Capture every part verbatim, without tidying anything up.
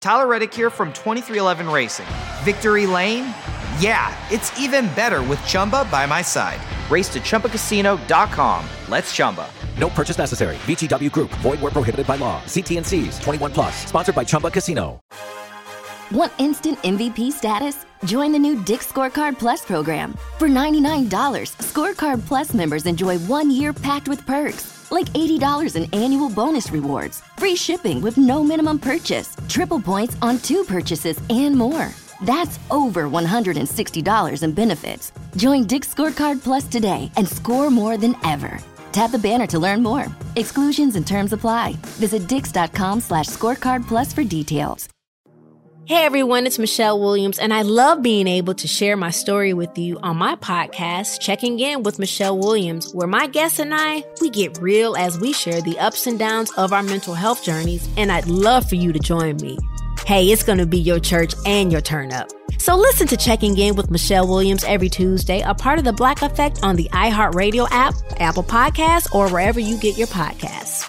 Tyler Reddick here from twenty-three eleven Racing. Victory Lane? Yeah, it's even better with Chumba by my side. Race to Chumba Casino dot com. Let's Chumba. No purchase necessary. V G W Group. Void where prohibited by law. See T N Cs. twenty-one plus. Sponsored by Chumba Casino. Want instant M V P status? Join the new Dick's Scorecard Plus program. For ninety-nine dollars, Scorecard Plus members enjoy one year packed with perks, like eighty dollars in annual bonus rewards, free shipping with no minimum purchase, triple points on two purchases, and more. That's over one hundred sixty dollars in benefits. Join Dick's Scorecard Plus today and score more than ever. Tap the banner to learn more. Exclusions and terms apply. Visit dix.com slash scorecard plus for details. Hey everyone, it's Michelle Williams, and I love being able to share my story with you on my podcast, Checking In with Michelle Williams, where my guests and I, we get real as we share the ups and downs of our mental health journeys, and I'd love for you to join me. Hey, it's going to be your church and your turn up. So listen to Checking In with Michelle Williams every Tuesday, a part of the Black Effect on the iHeartRadio app, Apple Podcasts, or wherever you get your podcasts.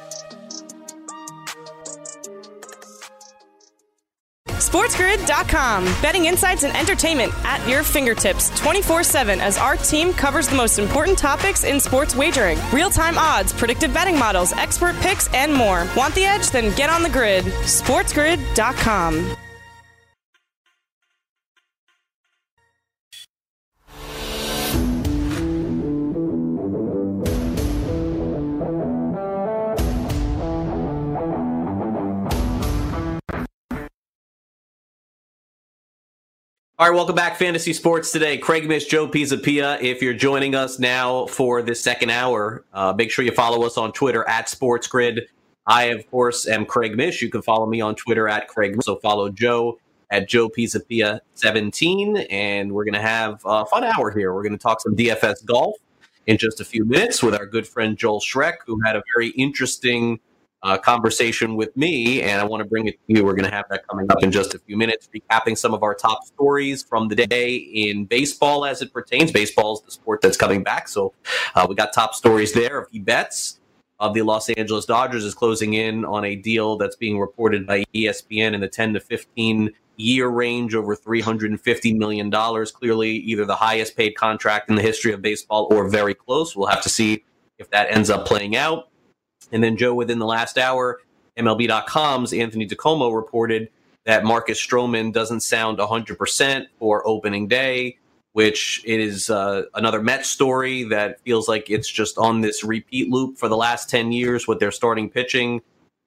SportsGrid dot com. Betting insights and entertainment at your fingertips twenty-four seven as our team covers the most important topics in sports wagering. Real-time odds, predictive betting models, expert picks, and more. Want the edge? Then get on the grid. SportsGrid dot com. All right, welcome back, Fantasy Sports Today. Craig Mish, Joe Pisapia. If you're joining us now for this second hour, uh, make sure you follow us on Twitter at SportsGrid. I, of course, am Craig Mish. You can follow me on Twitter at Craig Mish. So follow Joe at Joe Pisapia seventeen, and we're going to have a fun hour here. We're going to talk some D F S golf in just a few minutes with our good friend Joel Schreck, who had a very interesting Uh, conversation with me, and I want to bring it to you. We're going to have that coming up in just a few minutes, recapping some of our top stories from the day in baseball as it pertains. Baseball is the sport that's coming back, so uh, we got top stories there. If he bets of the Los Angeles Dodgers is closing in on a deal that's being reported by E S P N in the ten to fifteen year range, over three hundred fifty million dollars. Clearly either the highest paid contract in the history of baseball or very close. We'll have to see if that ends up playing out. And then, Joe, within the last hour, M L B dot com's Anthony DiComo reported that Marcus Stroman doesn't sound one hundred percent for opening day, which is uh, another Mets story that feels like it's just on this repeat loop for the last ten years with their starting pitching.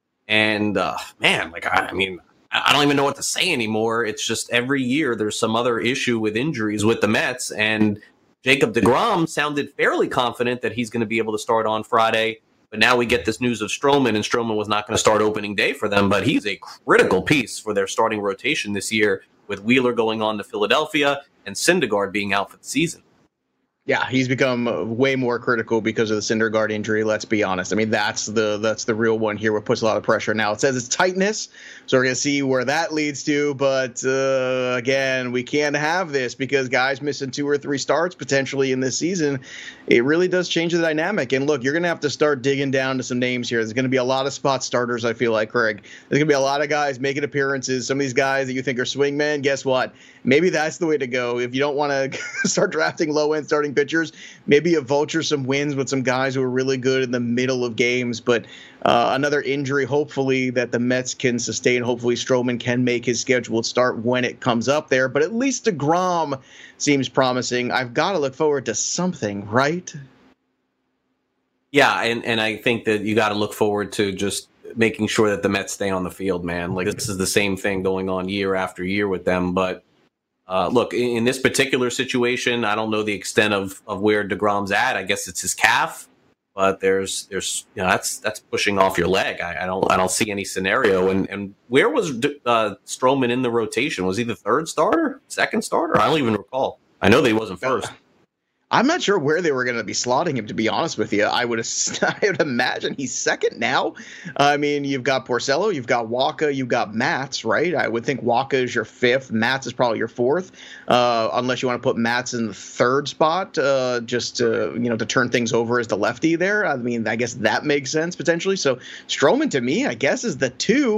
And, uh, man, like, I, I mean, I don't even know what to say anymore. It's just every year there's some other issue with injuries with the Mets. And Jacob deGrom sounded fairly confident that he's going to be able to start on Friday. But now we get this news of Stroman, and Stroman was not going to start opening day for them, but he's a critical piece for their starting rotation this year, with Wheeler going on to Philadelphia and Syndergaard being out for the season. Yeah, he's become way more critical because of the Syndergaard injury. Let's be honest. I mean, that's the that's the real one here. What puts a lot of pressure. Now it says it's tightness, so we're gonna see where that leads to. But uh, again, we can't have this because guys missing two or three starts potentially in this season. It really does change the dynamic. And look, you're gonna have to start digging down to some names here. There's gonna be a lot of spot starters. I feel like, Craig. There's gonna be a lot of guys making appearances. Some of these guys that you think are swingmen, guess what? Maybe that's the way to go. If you don't want to start drafting low-end starting pitchers, maybe you vulture some wins with some guys who are really good in the middle of games. But uh, another injury, hopefully, that the Mets can sustain. Hopefully Stroman can make his scheduled start when it comes up there. But at least DeGrom seems promising. I've got to look forward to something, right? Yeah, and, and I think that you got to look forward to just making sure that the Mets stay on the field, man. Like, this is the same thing going on year after year with them. But Uh, look, in, in this particular situation, I don't know the extent of, of where DeGrom's at. I guess it's his calf, but there's there's you know that's that's pushing off your leg. I, I don't I don't see any scenario. And and where was uh, Stroman in the rotation? Was he the third starter, second starter? I don't even recall. I know that he wasn't first. I'm not sure where they were going to be slotting him, to be honest with you. I would I would imagine he's second now. I mean, you've got Porcello, you've got Waka, you've got Matz, right? I would think Waka is your fifth. Matz is probably your fourth, uh, unless you want to put Matz in the third spot, uh, just to, you know, to turn things over as the lefty there. I mean, I guess that makes sense potentially. So Stroman, to me, I guess, is the two.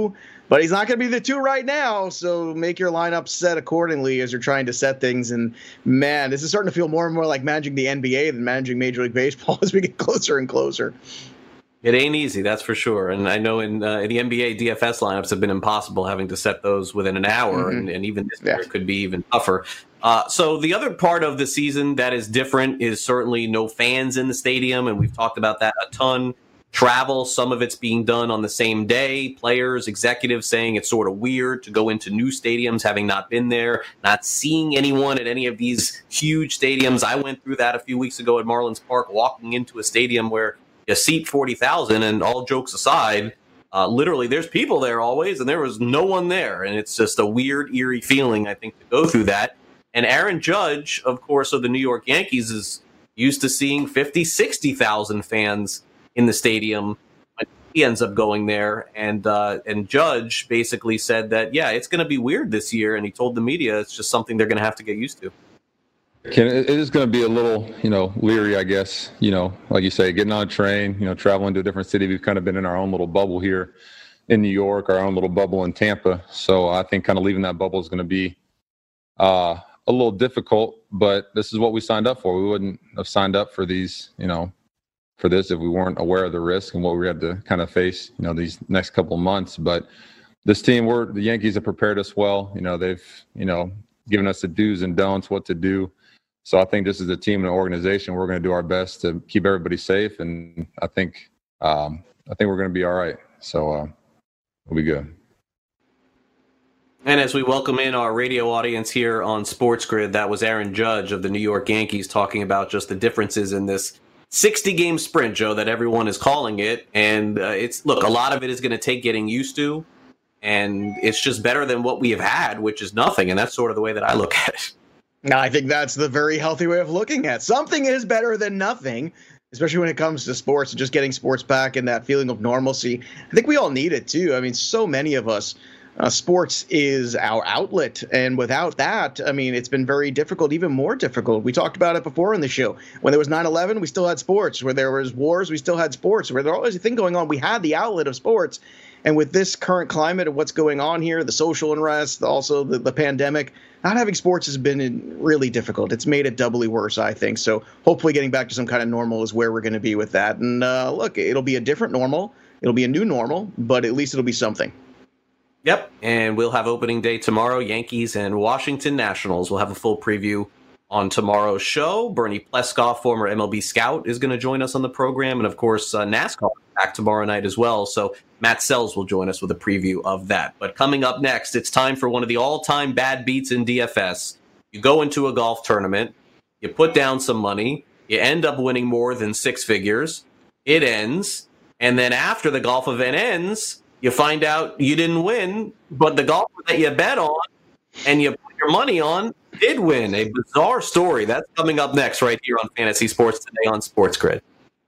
but he's not going to be the two right now. So make your lineup set accordingly as you're trying to set things. And man, this is starting to feel more and more like managing the N B A than managing Major League Baseball as we get closer and closer. It ain't easy, that's for sure. And I know in, uh, in the N B A, D F S lineups have been impossible, having to set those within an hour, mm-hmm. and, and even this yeah. year could be even tougher. Uh, so the other part of the season that is different is certainly no fans in the stadium, and we've talked about that a ton. Travel, some of it's being done on the same day. Players, executives saying it's sort of weird to go into new stadiums, having not been there, not seeing anyone at any of these huge stadiums. I went through that a few weeks ago at Marlins Park, walking into a stadium where you seat forty thousand, and all jokes aside, uh, literally there's people there always, and there was no one there. And it's just a weird, eerie feeling, I think, to go through that. And Aaron Judge, of course, of the New York Yankees, is used to seeing fifty, sixty thousand fans in the stadium when he ends up going there. And uh, and Judge basically said that, yeah, it's going to be weird this year. And he told the media it's just something they're going to have to get used to. Ken, it is going to be a little, you know, leery, I guess, you know, like you say, getting on a train, you know, traveling to a different city. We've kind of been in our own little bubble here in New York, our own little bubble in Tampa. So I think kind of leaving that bubble is going to be uh, a little difficult, but this is what we signed up for. We wouldn't have signed up for these, you know, for this if we weren't aware of the risk and what we had to kind of face, you know, these next couple of months. But this team, we're, the Yankees have prepared us well. You know, they've, you know, given us the do's and don'ts, what to do. So I think this is a team and an organization. We're going to do our best to keep everybody safe, and I think um, I think we're going to be all right. So uh, we'll be good. And as we welcome in our radio audience here on Sports Grid, that was Aaron Judge of the New York Yankees talking about just the differences in this sixty-game sprint, Joe, that everyone is calling it. And uh, it's look, a lot of it is going to take getting used to, and it's just better than what we have had, which is nothing. And that's sort of the way that I look at it. No, I think that's the very healthy way of looking at it. Something is better than nothing, especially when it comes to sports and just getting sports back and that feeling of normalcy. I think we all need it, too. I mean, so many of us, uh, sports is our outlet. And without that, I mean, it's been very difficult, even more difficult. We talked about it before in the show. When there was nine eleven, we still had sports. Where there was wars, we still had sports. Where there was always a thing going on, we had the outlet of sports. And with this current climate of what's going on here, the social unrest, also the, the pandemic, not having sports has been really difficult. It's made it doubly worse, I think. So hopefully getting back to some kind of normal is where we're going to be with that. And uh, look, it'll be a different normal. It'll be a new normal, but at least it'll be something. Yep. And we'll have opening day tomorrow. Yankees and Washington Nationals. We'll have a full preview on tomorrow's show. Bernie Pleskoff, former M L B scout, is going to join us on the program. And, of course, uh, NASCAR back tomorrow night as well. So Matt Sells will join us with a preview of that. But coming up next, it's time for one of the all-time bad beats in D F S. You go into a golf tournament, you put down some money, you end up winning more than six figures, it ends, and then after the golf event ends, you find out you didn't win, but the golfer that you bet on and you put your money on did win. A bizarre story. That's coming up next right here on Fantasy Sports Today on Sports Grid.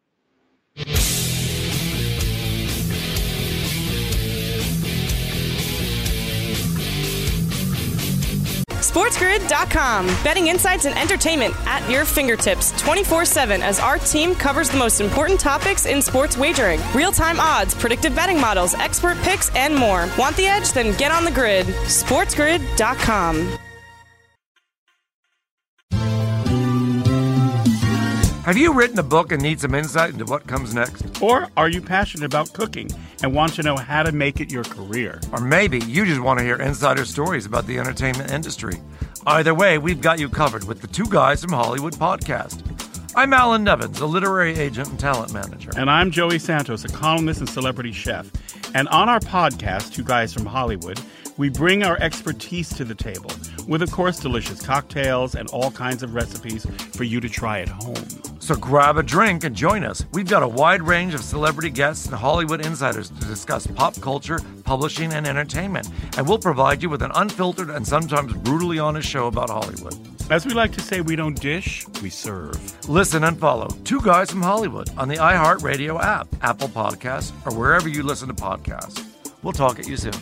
SportsGrid dot com. Betting insights and entertainment at your fingertips twenty-four seven as our team covers the most important topics in sports wagering. Real-time odds, predictive betting models, expert picks, and more. Want the edge? Then get on the grid. SportsGrid dot com. Have you written a book and need some insight into what comes next? Or are you passionate about cooking and want to know how to make it your career? Or maybe you just want to hear insider stories about the entertainment industry. Either way, we've got you covered with the Two Guys from Hollywood podcast. I'm Alan Nevins, a literary agent and talent manager. And I'm Joey Santos, a columnist and celebrity chef. And on our podcast, Two Guys from Hollywood, we bring our expertise to the table with, of course, delicious cocktails and all kinds of recipes for you to try at home. So grab a drink and join us. We've got a wide range of celebrity guests and Hollywood insiders to discuss pop culture, publishing, and entertainment. And we'll provide you with an unfiltered and sometimes brutally honest show about Hollywood. As we like to say, we don't dish, we serve. Listen and follow Two Guys from Hollywood on the iHeartRadio app, Apple Podcasts, or wherever you listen to podcasts. We'll talk at you soon.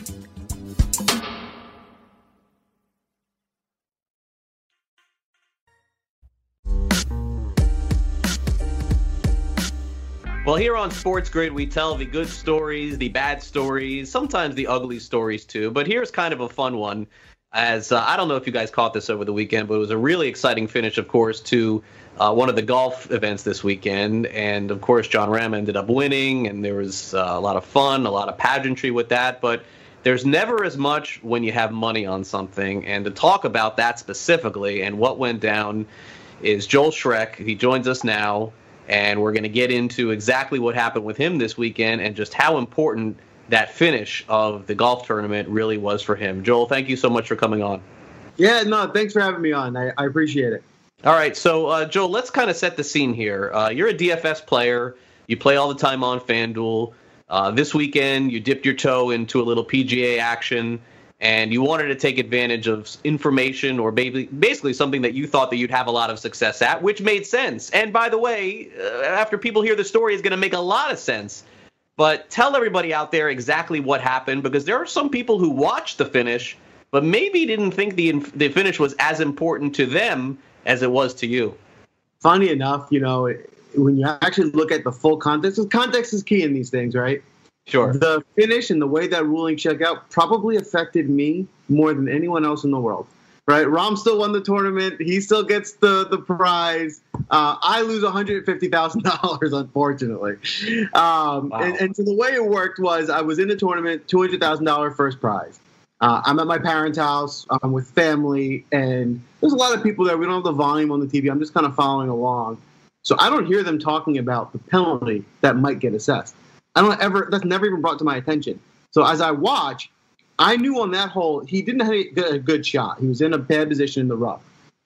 Well, here on Sports Grid, we tell the good stories, the bad stories, sometimes the ugly stories too. But here's kind of a fun one. As uh, I don't know if you guys caught this over the weekend, but it was a really exciting finish, of course, to uh, one of the golf events this weekend. And, of course, John Ram ended up winning, and there was uh, a lot of fun, a lot of pageantry with that. But there's never as much when you have money on something. And to talk about that specifically and what went down is Joel Schreck. He joins us now. And we're going to get into exactly what happened with him this weekend and just how important that finish of the golf tournament really was for him. Joel, thank you so much for coming on. Yeah, no, thanks for having me on. I, I appreciate it. All right, so, uh, Joel, let's kind of set the scene here. Uh, you're a D F S player. You play all the time on FanDuel. Uh, this weekend, you dipped your toe into a little P G A action, and you wanted to take advantage of information or basically something that you thought that you'd have a lot of success at, which made sense. And by the way, uh, after people hear the story, it's going to make a lot of sense. But tell everybody out there exactly what happened, because there are some people who watched the finish, but maybe didn't think the the finish was as important to them as it was to you. Funny enough, you know, when you actually look at the full context, context is key in these things, right? Sure. The finish and the way that ruling shook out probably affected me more than anyone else in the world, right? Rahm still won the tournament. He still gets the, the prize. Uh, I lose one hundred fifty thousand dollars, unfortunately. Um, wow. and, and so the way it worked was I was in the tournament, two hundred thousand dollars first prize. Uh, I'm at my parents' house. I'm with family, and there's a lot of people there. We don't have the volume on the T V. I'm just kind of following along. So I don't hear them talking about the penalty that might get assessed. I don't ever, that's never even brought to my attention. So as I watch, I knew on that hole, he didn't have a good shot. He was in a bad position in the rough.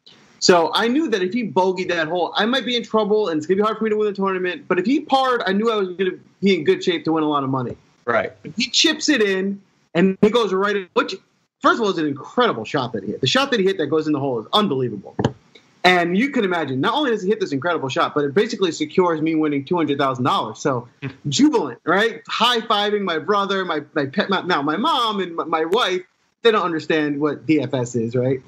So I knew that if he bogeyed that hole, I might be in trouble and it's going to be hard for me to win the tournament. But if he parred, I knew I was going to be in good shape to win a lot of money. Right. He chips it in and he goes right in, which, first of all, is an incredible shot that he hit. The shot that he hit that goes in the hole is unbelievable. And you can imagine, not only does he hit this incredible shot, but it basically secures me winning two hundred thousand dollars. So jubilant, right? High-fiving my brother, my my pet, my, now my mom and my, my wife, they don't understand what D F S is, right?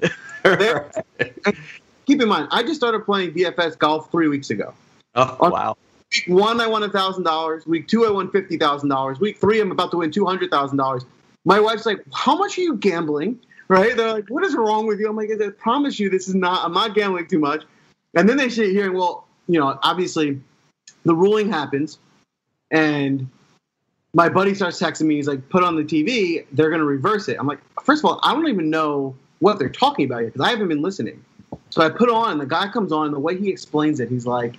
Keep in mind, I just started playing D F S golf three weeks ago. Oh, On wow. Week one, I won one thousand dollars. Week two, I won fifty thousand dollars. Week three, I'm about to win two hundred thousand dollars. My wife's like, how much are you gambling? Right? They're like, what is wrong with you? I'm like, I promise you, this is not, I'm not gambling too much. And then they start hearing, well, you know, obviously the ruling happens and my buddy starts texting me. He's like, put on the T V. They're going to reverse it. I'm like, first of all, I don't even know what they're talking about here because I haven't been listening. So I put on and the guy comes on and the way he explains it, he's like,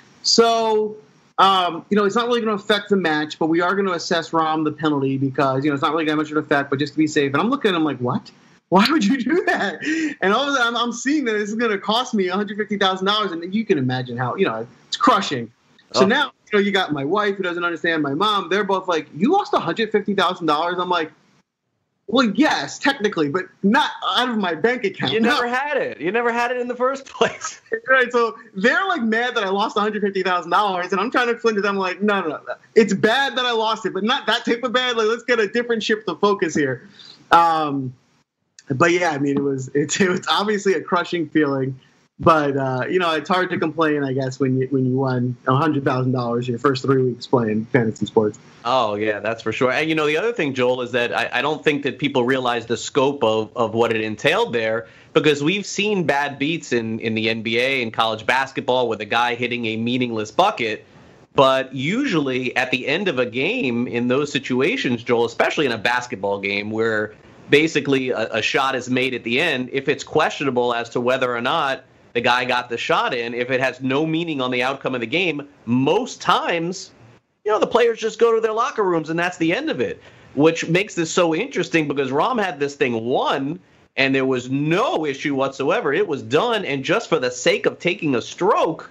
so, um, you know, it's not really going to affect the match, but we are going to assess Rahm the penalty because, you know, it's not really going to have much of an effect, but just to be safe. And I'm looking at him like, what? Why would you do that? And all of a sudden, I'm, I'm seeing that this is going to cost me one hundred fifty thousand dollars, and you can imagine how, you know, it's crushing. So oh. now, you know, you got my wife who doesn't understand, my mom. They're both like, you lost one hundred fifty thousand dollars? I'm like, well, yes, technically, but not out of my bank account. You no. never had it. You never had it in the first place. Right, so they're like mad that I lost one hundred fifty thousand dollars, and I'm trying to explain to them, like, no, no, no. It's bad that I lost it, but not that type of bad. Like, let's get a different shift of focus here. Um, But yeah, I mean, it was it's it was obviously a crushing feeling, but uh, you know, it's hard to complain, I guess, when you when you won a hundred thousand dollars your first three weeks playing fantasy sports. Oh yeah, that's for sure. And you know, the other thing, Joel, is that I, I don't think that people realize the scope of of what it entailed there, because we've seen bad beats in in the N B A and college basketball with a guy hitting a meaningless bucket. But usually at the end of a game in those situations, Joel, especially in a basketball game where basically a, a shot is made at the end, if it's questionable as to whether or not the guy got the shot in, if it has no meaning on the outcome of the game, most times, you know, the players just go to their locker rooms and that's the end of it, which makes this so interesting because Rahm had this thing won and there was no issue whatsoever. It was done. And just for the sake of taking a stroke,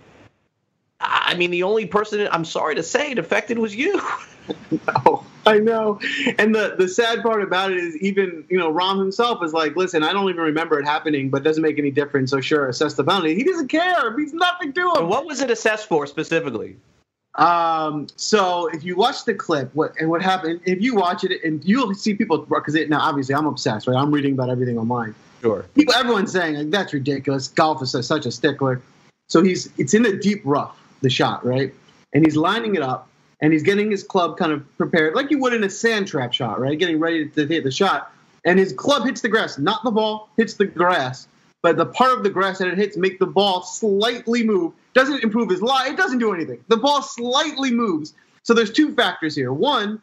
I mean, the only person, I'm sorry to say, it affected was you. No, I know. And the, the sad part about it is even, you know, Rahm himself is like, listen, I don't even remember it happening, but it doesn't make any difference. So sure, assess the penalty. He doesn't care. It means nothing to him. And what was it assessed for specifically? Um, so if you watch the clip, what and what happened, if you watch it and you'll see people, because it, now obviously I'm obsessed, right? I'm reading about everything online. Sure. People, everyone's saying, like, that's ridiculous. Golf is such a stickler. So he's, it's in a deep rough, the shot, right? And he's lining it up. and he's getting his club kind of prepared, like you would in a sand trap shot, right? Getting ready to hit the shot, and his club hits the grass, not the ball, hits the grass, but the part of the grass that it hits make the ball slightly move. Doesn't improve his lie. It doesn't do anything. The ball slightly moves. So there's two factors here. One,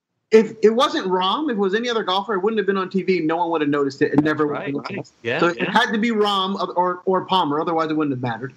if it wasn't Rahm, if it was any other golfer, it wouldn't have been on T V. No one would have noticed it. It never would have been noticed. Yeah, so yeah. It had to be Rahm or, or Palmer. Otherwise, it wouldn't have mattered.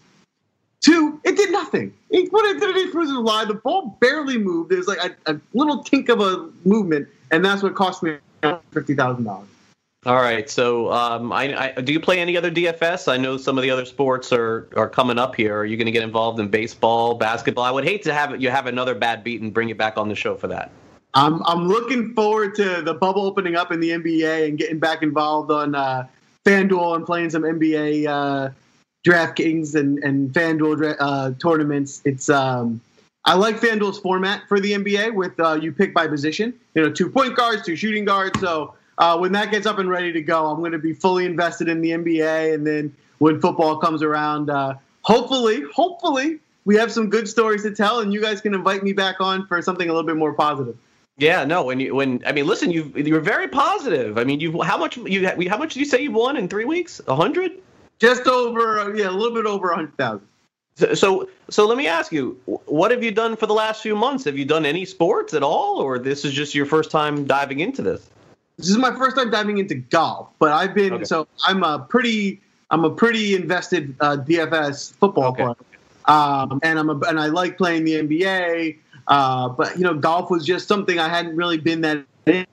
Two, it did nothing. It, what it did, it improve his lie. The ball barely moved. There's like a, a little tink of a movement, and that's what cost me fifty thousand dollars. All right. So, um, I, I, do you play any other D F S? I know some of the other sports are, are coming up here. Are you going to get involved in baseball, basketball? I would hate to have you have another bad beat and bring you back on the show for that. I'm I'm looking forward to the bubble opening up in the N B A and getting back involved on uh, FanDuel and playing some N B A uh, DraftKings and and FanDuel uh, tournaments. It's um, I like FanDuel's format for the N B A with uh, you pick by position. You know, two point guards, two shooting guards. So. Uh, when that gets up and ready to go, I'm going to be fully invested in the N B A. And then when football comes around, uh, hopefully, hopefully we have some good stories to tell, and you guys can invite me back on for something a little bit more positive. Yeah, no. When you, when I mean, listen, you you're very positive. I mean, you how much you how much did you say you won in three weeks? A hundred? Just over, yeah, a little bit over a hundred thousand. So, so, so let me ask you, what have you done for the last few months? Have you done any sports at all, or this is just your first time diving into this? This is my first time diving into golf, but I've been okay. so I'm a pretty I'm a pretty invested uh, D F S football okay. player, um, and I'm a, and I like playing the N B A. Uh, but you know, golf was just something I hadn't really been that in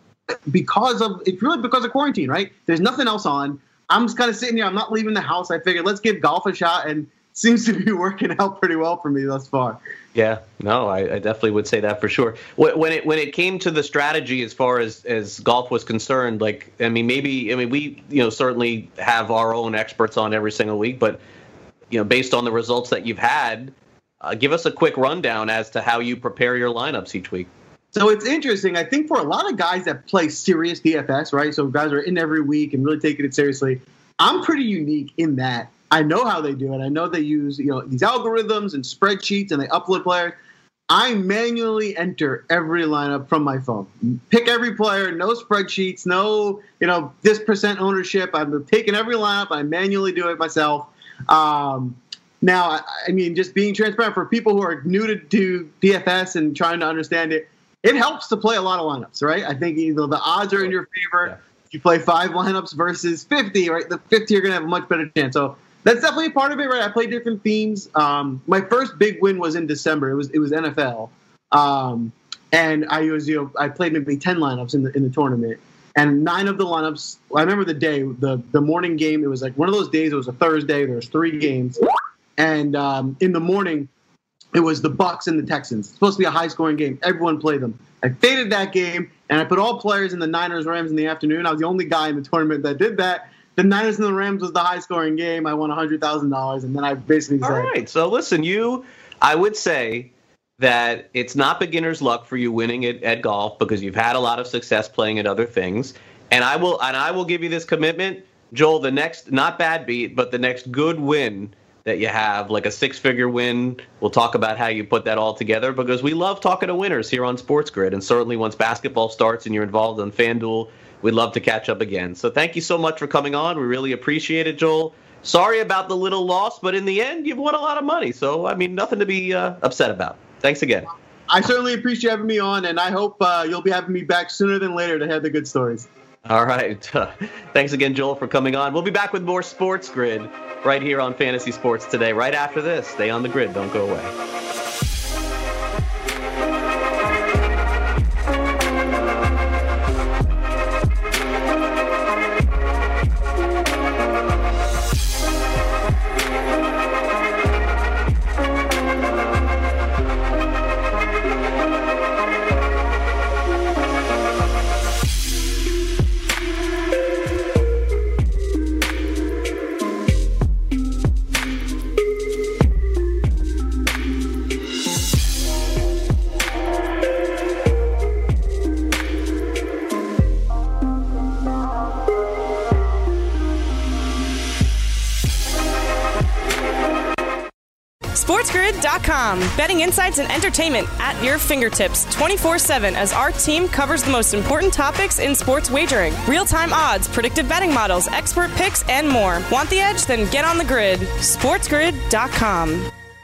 because of it's really because of quarantine, right? There's nothing else on. I'm just kind of sitting here. I'm not leaving the house. I figured let's give golf a shot, and it seems to be working out pretty well for me thus far. Yeah, no, I, I definitely would say that for sure. When it when it came to the strategy as far as, as golf was concerned, like I mean, maybe I mean we you know certainly have our own experts on every single week, but you know based on the results that you've had, uh, give us a quick rundown as to how you prepare your lineups each week. So it's interesting. I think for a lot of guys that play serious D F S, right? So guys are in every week and really taking it seriously. I'm pretty unique in that. I know how they do it. I know they use, you know, these algorithms and spreadsheets and they upload players. I manually enter every lineup from my phone. Pick every player, no spreadsheets, no, you know, this percent ownership. I'm taking every lineup. I manually do it myself. Um, now, I, I mean, just being transparent for people who are new to, to D F S and trying to understand it, it helps to play a lot of lineups, right? I think you know, the odds are in your favor. Yeah. You play five lineups versus fifty, right? The fifty, you're going to have a much better chance. So that's definitely a part of it, right? I play different themes. Um, my first big win was in December. It was it was N F L, um, and I was you know I played maybe ten lineups in the in the tournament, and nine of the lineups. I remember the day, the the morning game. It was like one of those days. It was a Thursday. There was three games, and um, in the morning, it was the Bucs and the Texans. It's supposed to be a high scoring game. Everyone played them. I faded that game, and I put all players in the Niners Rams in the afternoon. I was the only guy in the tournament that did that. The Niners and the Rams was the high-scoring game. I won one hundred thousand dollars, and then I basically said... All right, so listen, you, I would say that it's not beginner's luck for you winning at, at golf because you've had a lot of success playing at other things. And I will and I will give you this commitment, Joel, the next, not bad beat, but the next good win that you have, like a six-figure win, we'll talk about how you put that all together because we love talking to winners here on Sports Grid. And certainly once basketball starts and you're involved on FanDuel, we'd love to catch up again. So thank you so much for coming on. We really appreciate it, Joel. Sorry about the little loss, but in the end, you've won a lot of money. So, I mean, nothing to be uh, upset about. Thanks again. I certainly appreciate having me on, and I hope uh, you'll be having me back sooner than later to have the good stories. All right. Thanks again, Joel, for coming on. We'll be back with more Sports Grid right here on Fantasy Sports Today. Right after this, stay on the grid. Don't go away. SportsGrid dot com. Betting insights and entertainment at your fingertips twenty-four seven as our team covers the most important topics in sports wagering. Real-time odds, predictive betting models, expert picks, and more. Want the edge? Then get on the grid. SportsGrid dot com.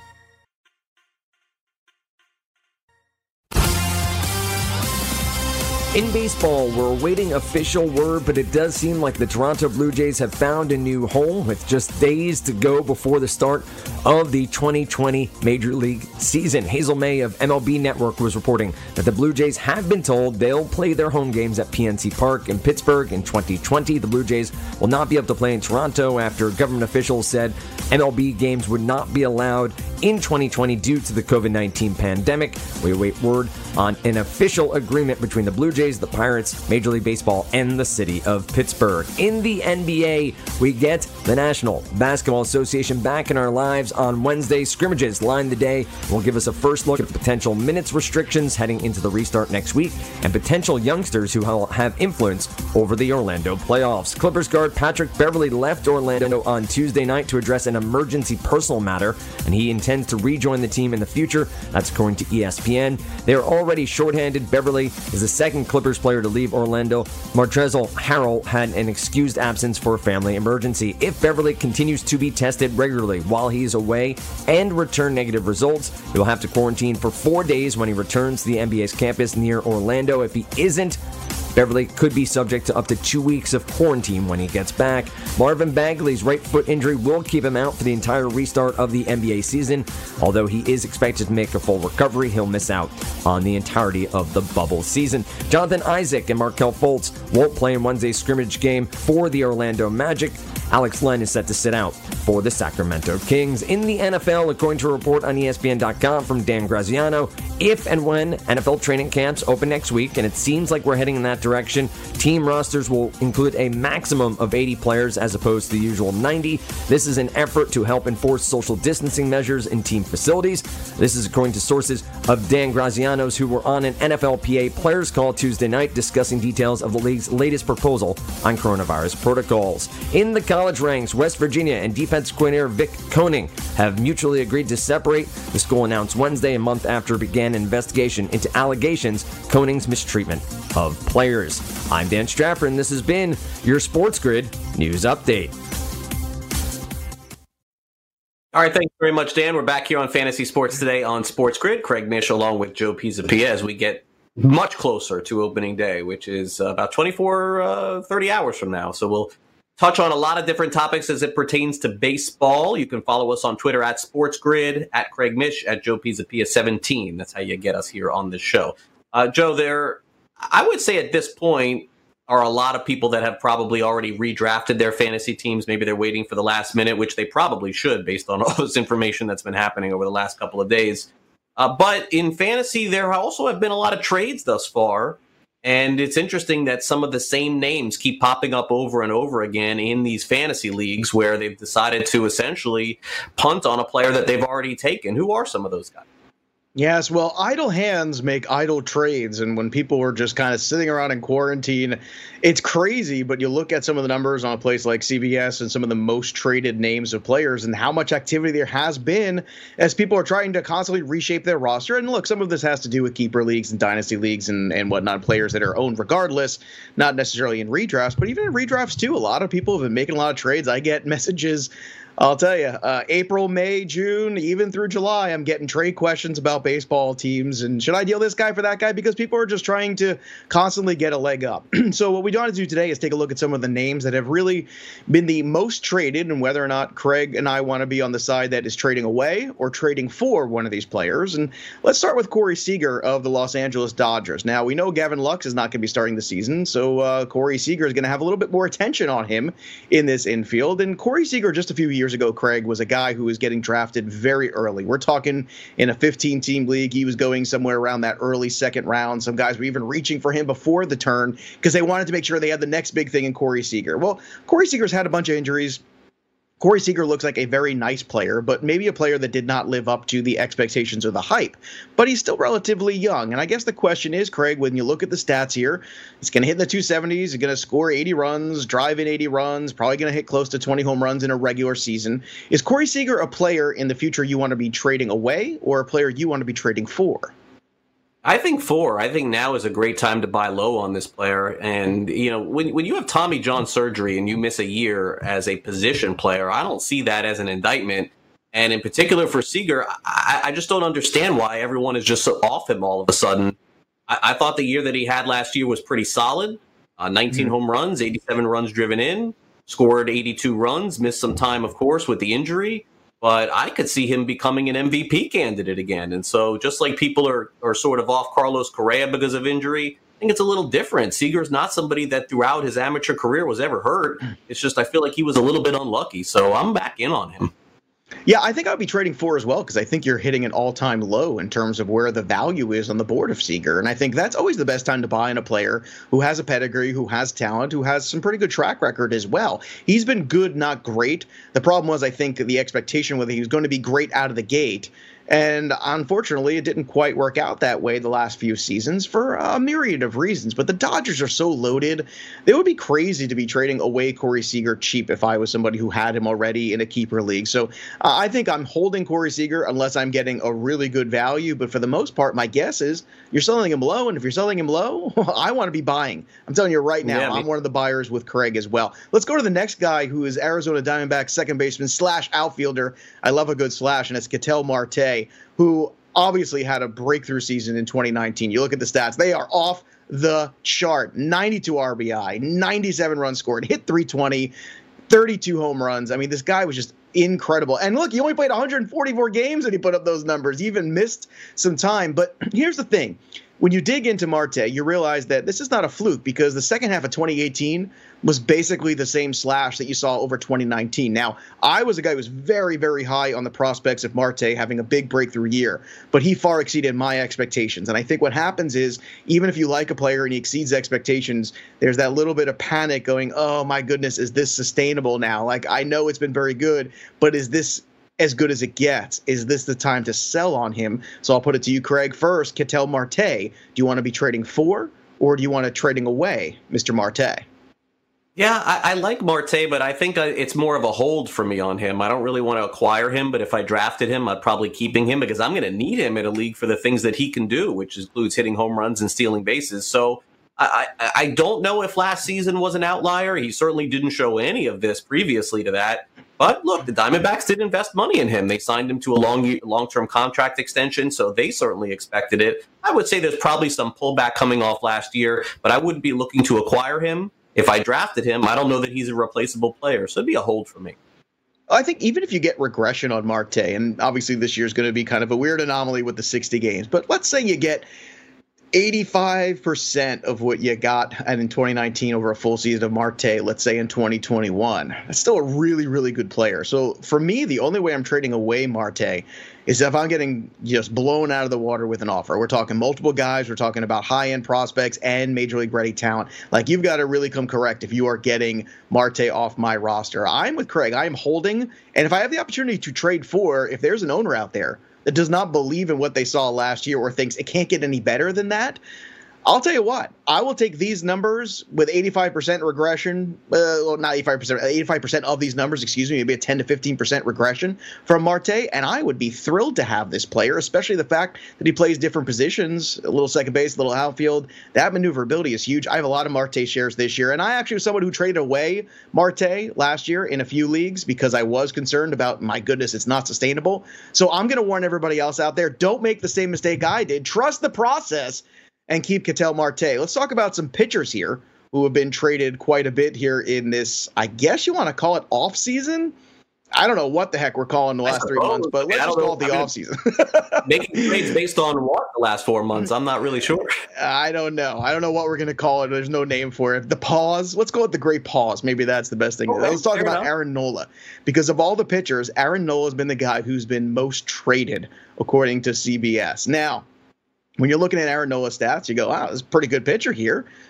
In baseball, we're awaiting official word, but it does seem like the Toronto Blue Jays have found a new home with just days to go before the start of the twenty twenty Major League season. Hazel May of M L B Network was reporting that the Blue Jays have been told they'll play their home games at P N C Park in Pittsburgh in twenty twenty. The Blue Jays will not be able to play in Toronto after government officials said M L B games would not be allowed in twenty twenty due to the covid nineteen pandemic. We await word on an official agreement between the Blue Jays, the Pirates, Major League Baseball, and the city of Pittsburgh. In the N B A, we get the National Basketball Association back in our lives on Wednesday. Scrimmages line the day will give us a first look at potential minutes restrictions heading into the restart next week and potential youngsters who will have influence over the Orlando playoffs. Clippers guard Patrick Beverley left Orlando on Tuesday night to address an emergency personal matter, and he intends to rejoin the team in the future. That's according to E S P N. They are already shorthanded. Beverley is the second Clippers player to leave Orlando. Montrezl Harrell had an excused absence for a family emergency. If Beverley continues to be tested regularly while he is away and return negative results, he will have to quarantine for four days when he returns to the N B A's campus near Orlando. If he isn't, Beverley could be subject to up to two weeks of quarantine when he gets back. Marvin Bagley's right foot injury will keep him out for the entire restart of the N B A season. Although he is expected to make a full recovery, he'll miss out on the entirety of the bubble season. Jonathan Isaac and Markelle Fultz won't play in Wednesday's scrimmage game for the Orlando Magic. Alex Len is set to sit out for the Sacramento Kings. In the N F L, according to a report on E S P N dot com from Dan Graziano, if and when N F L training camps open next week, and it seems like we're heading in that direction, team rosters will include a maximum of eighty players as opposed to the usual ninety. This is an effort to help enforce social distancing measures in team facilities. This is according to sources of Dan Graziano's, who were on an N F L P A players call Tuesday night discussing details of the league's latest proposal on coronavirus protocols. In the college ranks, West Virginia and defense coordinator Vic Koenning have mutually agreed to separate. The school announced Wednesday, a month after it began an investigation into allegations Koenning's mistreatment of players. I'm Dan Strafford, and this has been your Sports Grid News Update. All right, thanks very much, Dan. We're back here on Fantasy Sports Today on Sports Grid. Craig Mish along with Joe Pisapia as we get much closer to opening day, which is uh, about twenty-four, uh, thirty hours from now. So we'll touch on a lot of different topics as it pertains to baseball. You can follow us on Twitter at SportsGrid, at Craig Mish, at Joe Pisapia seventeen. That's how you get us here on this show. Uh, Joe, there, I would say at this point, are a lot of people that have probably already redrafted their fantasy teams. Maybe they're waiting for the last minute, which they probably should based on all this information that's been happening over the last couple of days. Uh, but in fantasy, there also have been a lot of trades thus far. And it's interesting that some of the same names keep popping up over and over again in these fantasy leagues where they've decided to essentially punt on a player that they've already taken. Who are some of those guys? Yes, well, idle hands make idle trades. And when people are just kind of sitting around in quarantine, it's crazy. But you look at some of the numbers on a place like C B S and some of the most traded names of players and how much activity there has been as people are trying to constantly reshape their roster. And look, some of this has to do with keeper leagues and dynasty leagues and, and whatnot, players that are owned regardless, not necessarily in redrafts. But even in redrafts, too, a lot of people have been making a lot of trades. I get messages. I'll tell you, uh, April, May, June, even through July, I'm getting trade questions about baseball teams. And should I deal this guy for that guy? Because people are just trying to constantly get a leg up. So what we want to do today is take a look at some of the names that have really been the most traded and whether or not Craig and I want to be on the side that is trading away or trading for one of these players. And let's start with Corey Seager of the Los Angeles Dodgers. Now, we know Gavin Lux is not going to be starting the season, so uh, Corey Seager is going to have a little bit more attention on him in this infield. And Corey Seager, just a few years ago, Craig, was a guy who was getting drafted very early. We're talking in a fifteen-team league. He was going somewhere around that early second round. Some guys were even reaching for him before the turn because they wanted to make sure they had the next big thing in Corey Seager. Well, Corey Seager's had a bunch of injuries. Corey Seager looks like a very nice player, but maybe a player that did not live up to the expectations or the hype. But he's still relatively young. And I guess the question is, Craig, when you look at the stats here, he's going to hit in the two seventies, he's going to score eighty runs, drive in eighty runs, probably going to hit close to twenty home runs in a regular season. Is Corey Seager a player in the future you want to be trading away, or a player you want to be trading for? I think four. I think now is a great time to buy low on this player. And, you know, when when you have Tommy John surgery and you miss a year as a position player, I don't see that as an indictment. And in particular for Seager, I, I just don't understand why everyone is just so off him all of a sudden. I, I thought the year that he had last year was pretty solid. Uh, nineteen mm-hmm. home runs, eighty-seven runs driven in, scored eighty-two runs, missed some time, of course, with the injury. But I could see him becoming an M V P candidate again. And so just like people are, are sort of off Carlos Correa because of injury, I think it's a little different. Seager's not somebody that throughout his amateur career was ever hurt. It's just I feel like he was a little bit unlucky. So I'm back in on him. Yeah, I think I'll be trading for as well, because I think you're hitting an all-time low in terms of where the value is on the board of Seager. And I think that's always the best time to buy in a player who has a pedigree, who has talent, who has some pretty good track record as well. He's been good, not great. The problem was, I think, the expectation whether he was going to be great out of the gate. And unfortunately, it didn't quite work out that way the last few seasons for a myriad of reasons. But the Dodgers are so loaded, they would be crazy to be trading away Corey Seager cheap if I was somebody who had him already in a keeper league. So uh, I think I'm holding Corey Seager unless I'm getting a really good value. But for the most part, my guess is you're selling him low. And if you're selling him low, I want to be buying. I'm telling you right now, yeah, I'm one of the buyers with Craig as well. Let's go to the next guy, who is Arizona Diamondbacks second baseman slash outfielder. I love a good slash, and it's Ketel Marte, who obviously had a breakthrough season in twenty nineteen. You look at the stats, they are off the chart. ninety-two R B I, ninety-seven runs scored, hit three twenty, thirty-two home runs. I mean, this guy was just incredible. And look, he only played one hundred forty-four games when he put up those numbers. He even missed some time. But here's the thing. When you dig into Marte, you realize that this is not a fluke, because the second half of twenty eighteen was basically the same slash that you saw over twenty nineteen. Now, I was a guy who was very, very high on the prospects of Marte having a big breakthrough year, but he far exceeded my expectations. And I think what happens is, even if you like a player and he exceeds expectations, there's that little bit of panic going, oh my goodness, is this sustainable now? Like, I know it's been very good, but is this as good as it gets? Is this the time to sell on him? So I'll put it to you, Craig, first. Ketel Marte, do you want to be trading for, or do you want to trading away Mister Marte? Yeah, I, I like Marte, but I think it's more of a hold for me on him. I don't really want to acquire him, but if I drafted him, I'd probably keeping him, because I'm going to need him in a league for the things that he can do, which includes hitting home runs and stealing bases. So I, I, I don't know if last season was an outlier. He certainly didn't show any of this previously to that. But look, the Diamondbacks did invest money in him. They signed him to a long, long-term contract extension, so they certainly expected it. I would say there's probably some pullback coming off last year, but I wouldn't be looking to acquire him. If I drafted him, I don't know that he's a replaceable player, so it'd be a hold for me. I think even if you get regression on Marte, and obviously this year is going to be kind of a weird anomaly with the sixty games, but let's say you get eighty-five percent of what you got in twenty nineteen over a full season of Marte, let's say in twenty twenty-one. That's still a really, really good player. So for me, the only way I'm trading away Marte is if I'm getting just blown out of the water with an offer. We're talking multiple guys. We're talking about high-end prospects and Major League ready talent. Like, you've got to really come correct if you are getting Marte off my roster. I'm with Craig. I am holding. And if I have the opportunity to trade for, if there's an owner out there that does not believe in what they saw last year or thinks it can't get any better than that, I'll tell you what, I will take these numbers with eighty-five percent regression, uh, well, not eighty-five percent, eighty-five percent of these numbers, excuse me, maybe a ten to fifteen percent regression from Marte, and I would be thrilled to have this player, especially the fact that he plays different positions, a little second base, a little outfield. That maneuverability is huge. I have a lot of Marte shares this year, and I actually was someone who traded away Marte last year in a few leagues because I was concerned about, my goodness, it's not sustainable. So I'm going to warn everybody else out there, don't make the same mistake I did. Trust the process and keep Ketel Marte. Let's talk about some pitchers here who have been traded quite a bit here in this, I guess you want to call it off season. I don't know what the heck we're calling the last three months, but let's just call it the off season. Making trades based on what the last four months? I'm not really sure. I don't know. I don't know what we're going to call it. There's no name for it. The pause. Let's go with the great pause. Maybe that's the best thing. Okay, let's talk about enough. Aaron Nola. Because of all the pitchers, Aaron Nola has been the guy who's been most traded, according to C B S. Now, when you're looking at Aaron Nola's stats, you go, wow, this is a pretty good pitcher here.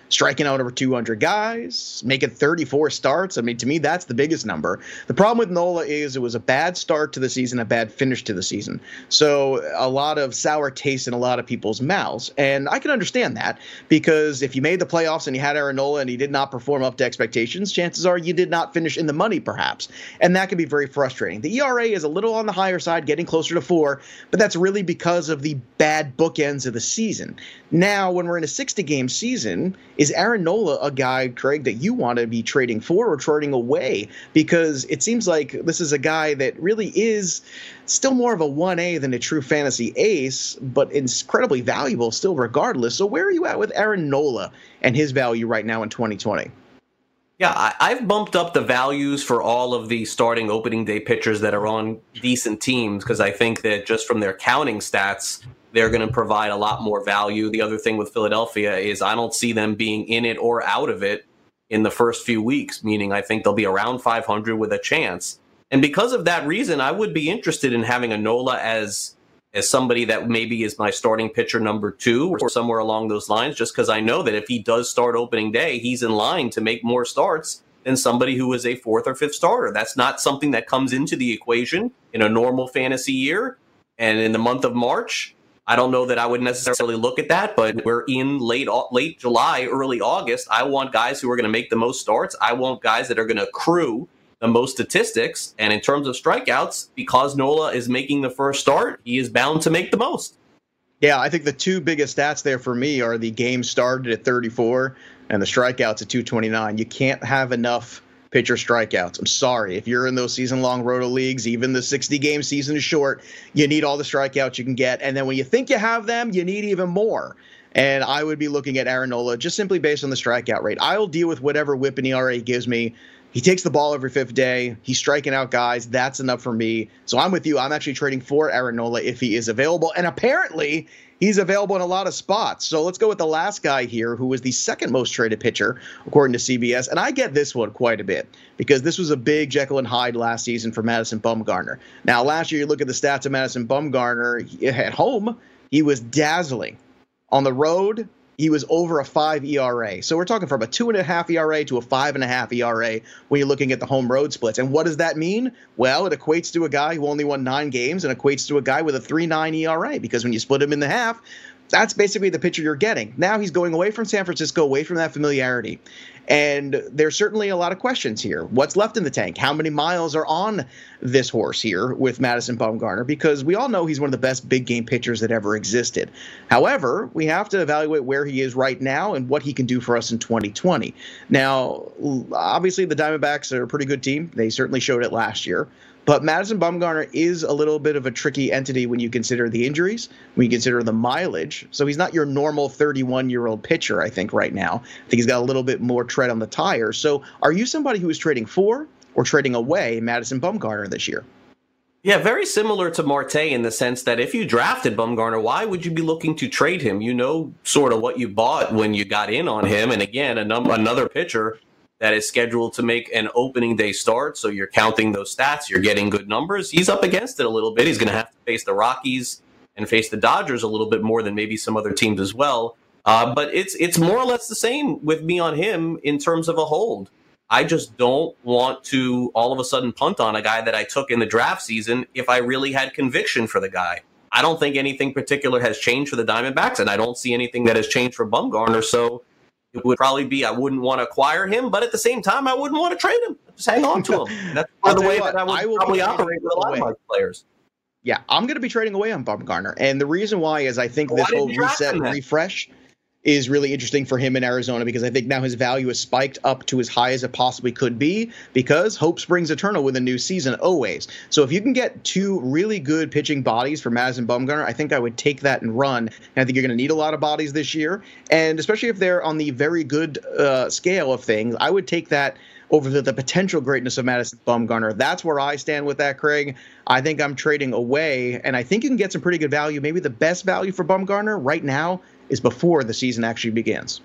striking out over two hundred guys, making thirty-four starts. I mean, to me, that's the biggest number. The problem with Nola is it was a bad start to the season, a bad finish to the season. So a lot of sour taste in a lot of people's mouths. And I can understand that, because if you made the playoffs and you had Aaron Nola and he did not perform up to expectations, chances are you did not finish in the money, perhaps. And that can be very frustrating. The E R A is a little on the higher side, getting closer to four, but that's really because of the bad bookends of the season. Now, when we're in a sixty-game season, is Aaron Nola a guy, Craig, that you want to be trading for or trading away? Because it seems like this is a guy that really is still more of a one A than a true fantasy ace, but incredibly valuable still regardless. So where are you at with Aaron Nola and his value right now in twenty twenty? Yeah, I, I've bumped up the values for all of the starting opening day pitchers that are on decent teams, because I think that just from their counting stats, they're going to provide a lot more value. The other thing with Philadelphia is I don't see them being in it or out of it in the first few weeks, meaning I think they'll be around five hundred with a chance. And because of that reason, I would be interested in having a Nola as as somebody that maybe is my starting pitcher number two or somewhere along those lines, just because I know that if he does start opening day, he's in line to make more starts than somebody who is a fourth or fifth starter. That's not something that comes into the equation in a normal fantasy year. And in the month of March, I don't know that I would necessarily look at that, but we're in late late July, early August. I want guys who are going to make the most starts. I want guys that are going to accrue the most statistics. And in terms of strikeouts, because Nola is making the first start, he is bound to make the most. Yeah, I think the two biggest stats there for me are the game started at thirty-four and the strikeouts at two twenty-nine. You can't have enough pitcher strikeouts. I'm sorry. If you're in those season-long roto leagues, even the sixty-game season is short, you need all the strikeouts you can get. And then when you think you have them, you need even more. And I would be looking at Aaron Nola just simply based on the strikeout rate. I'll deal with whatever whip and E R A gives me. He takes the ball every fifth day. He's striking out guys. That's enough for me. So I'm with you. I'm actually trading for Aaron Nola if he is available. And apparently he's available in a lot of spots. So let's go with the last guy here, who was the second most traded pitcher, according to C B S. And I get this one quite a bit because this was a big Jekyll and Hyde last season for Madison Bumgarner. Now, last year, you look at the stats of Madison Bumgarner at home, he was dazzling. On the road, he was over a five E R A. So we're talking from a two and a half E R A to a five and a half E R A when you're looking at the home road splits. And what does that mean? Well, it equates to a guy who only won nine games and equates to a guy with a three point nine E R A, because when you split him in the half, that's basically the pitcher you're getting. Now he's going away from San Francisco, away from that familiarity. And there's certainly a lot of questions here. What's left in the tank? How many miles are on this horse here with Madison Bumgarner? Because we all know he's one of the best big game pitchers that ever existed. However, we have to evaluate where he is right now and what he can do for us in twenty twenty. Now, obviously, the Diamondbacks are a pretty good team. They certainly showed it last year. But Madison Bumgarner is a little bit of a tricky entity when you consider the injuries, when you consider the mileage. So he's not your normal thirty-one-year-old pitcher, I think, right now. I think he's got a little bit more tread on the tire. So are you somebody who is trading for or trading away Madison Bumgarner this year? Yeah, very similar to Marte in the sense that if you drafted Bumgarner, why would you be looking to trade him? You know sort of what you bought when you got in on him. And again, a num- another pitcher that is scheduled to make an opening day start. So you're counting those stats. You're getting good numbers. He's up against it a little bit. He's going to have to face the Rockies and face the Dodgers a little bit more than maybe some other teams as well. Uh, but it's it's more or less the same with me on him in terms of a hold. I just don't want to all of a sudden punt on a guy that I took in the draft season if I really had conviction for the guy. I don't think anything particular has changed for the Diamondbacks, and I don't see anything that has changed for Bumgarner. So it would probably be I wouldn't want to acquire him, but at the same time, I wouldn't want to trade him. Just hang on to him. That's the way what, that I would I will probably operate with a lot away. of my players. Yeah, I'm going to be trading away on Bumgarner. And the reason why is I think Well, this why whole didn't you draft reset him then? refresh is really interesting for him in Arizona, because I think now his value is spiked up to as high as it possibly could be, because hope springs eternal with a new season always. So if you can get two really good pitching bodies for Madison Bumgarner, I think I would take that and run. And I think you're going to need a lot of bodies this year. And especially if they're on the very good uh, scale of things, I would take that over the, the potential greatness of Madison Bumgarner. That's where I stand with that, Craig. I think I'm trading away, and I think you can get some pretty good value. Maybe the best value for Bumgarner right now is before the season actually begins.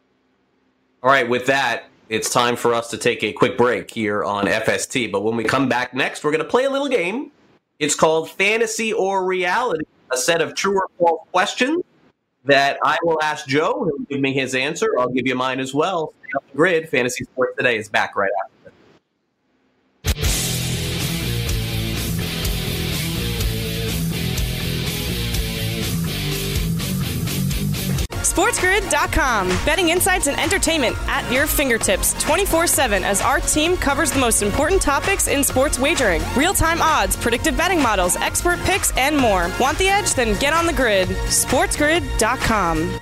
All right, with that, it's time for us to take a quick break here on F S T. But when we come back next, we're going to play a little game. It's called Fantasy or Reality, a set of true or false questions that I will ask Joe. He'll give me his answer. I'll give you mine as well. Stay off the grid. Fantasy Sports Today is back right after this. SportsGrid dot com. Betting insights and entertainment at your fingertips twenty-four seven as our team covers the most important topics in sports wagering. Real-time odds, predictive betting models, expert picks, and more. Want the edge? Then get on the grid. SportsGrid dot com.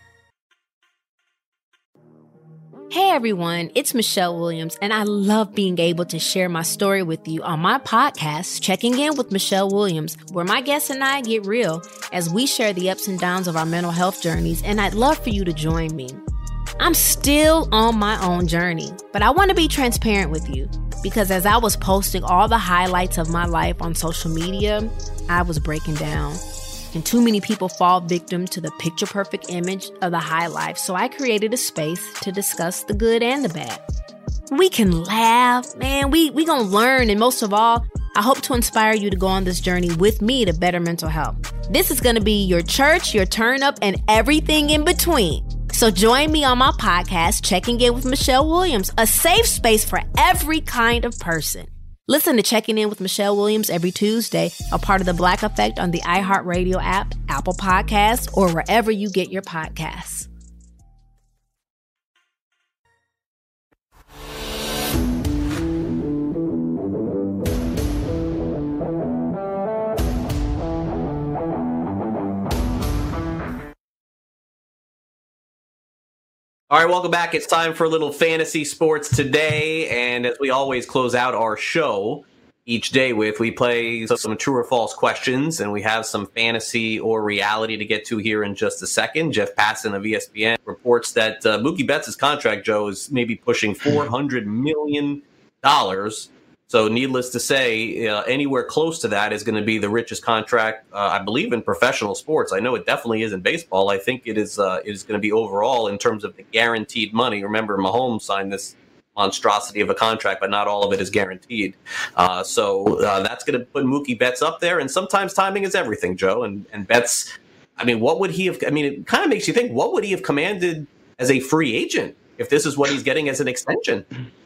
Hey everyone, it's Michelle Williams, and I love being able to share my story with you on my podcast, Checking In with Michelle Williams, where my guests and I get real as we share the ups and downs of our mental health journeys, and I'd love for you to join me. I'm still on my own journey, but I want to be transparent with you because as I was posting all the highlights of my life on social media, I was breaking down. And too many people fall victim to the picture-perfect image of the high life, so I created a space to discuss the good and the bad. We can laugh, man, we we gonna learn, and most of all, I hope to inspire you to go on this journey with me to better mental health. This is gonna be your church, your turn-up, and everything in between. So join me on my podcast, Checking In with Michelle Williams, a safe space for every kind of person. Listen to Checking In with Michelle Williams every Tuesday, a part of the Black Effect on the iHeartRadio app, Apple Podcasts, or wherever you get your podcasts. All right, welcome back. It's time for a little fantasy sports today. And as we always close out our show each day with, we play some true or false questions, and we have some fantasy or reality to get to here in just a second. Jeff Passan of E S P N reports that uh, Mookie Betts' contract, Joe, is maybe pushing four hundred million dollars. So needless to say, uh, anywhere close to that is going to be the richest contract, uh, I believe, in professional sports. I know it definitely is in baseball. I think it is uh, it is going to be overall in terms of the guaranteed money. Remember, Mahomes signed this monstrosity of a contract, but not all of it is guaranteed. Uh, so uh, that's going to put Mookie Betts up there. And sometimes timing is everything, Joe. And, and Betts, I mean, what would he have – I mean, it kind of makes you think, what would he have commanded as a free agent if this is what he's getting as an extension?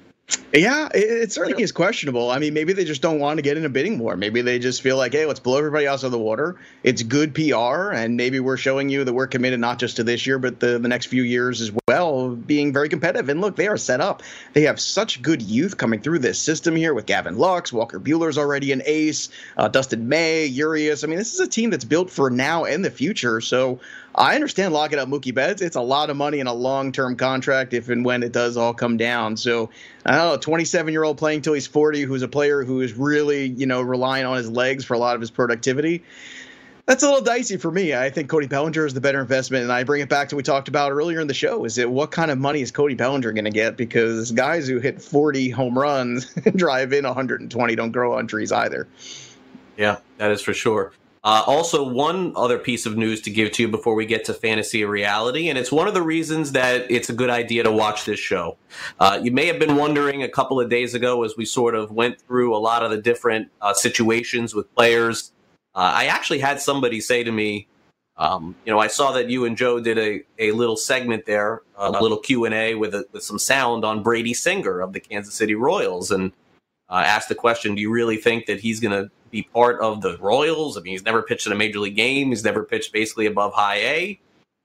Yeah, it, it certainly is questionable. I mean, maybe they just don't want to get in a bidding war. Maybe they just feel like, hey, let's blow everybody else out of the water. It's good P R, and maybe we're showing you that we're committed not just to this year, but the, the next few years as well, being very competitive. And look, they are set up. They have such good youth coming through this system here with Gavin Lux, Walker Buehler's already an ace, uh, Dustin May, Urias. I mean, this is a team that's built for now and the future. So I understand locking up Mookie Betts. It's a lot of money in a long-term contract if and when it does all come down. So, I don't know, a twenty-seven-year-old playing till he's forty, who's a player who is really, you know, relying on his legs for a lot of his productivity. That's a little dicey for me. I think Cody Bellinger is the better investment, and I bring it back to what we talked about earlier in the show. Is it what kind of money is Cody Bellinger going to get? Because guys who hit forty home runs and drive in one hundred twenty don't grow on trees either. Yeah, that is for sure. Uh, also, one other piece of news to give to you before we get to fantasy or reality, and it's one of the reasons that it's a good idea to watch this show. Uh, you may have been wondering a couple of days ago as we sort of went through a lot of the different uh, situations with players. Uh, I actually had somebody say to me, um, you know, I saw that you and Joe did a, a little segment there, a little Q and A with, a, with some sound on Brady Singer of the Kansas City Royals, and uh, asked the question, do you really think that he's going to be part of the Royals? I mean, he's never pitched in a major league game. He's never pitched basically above high A.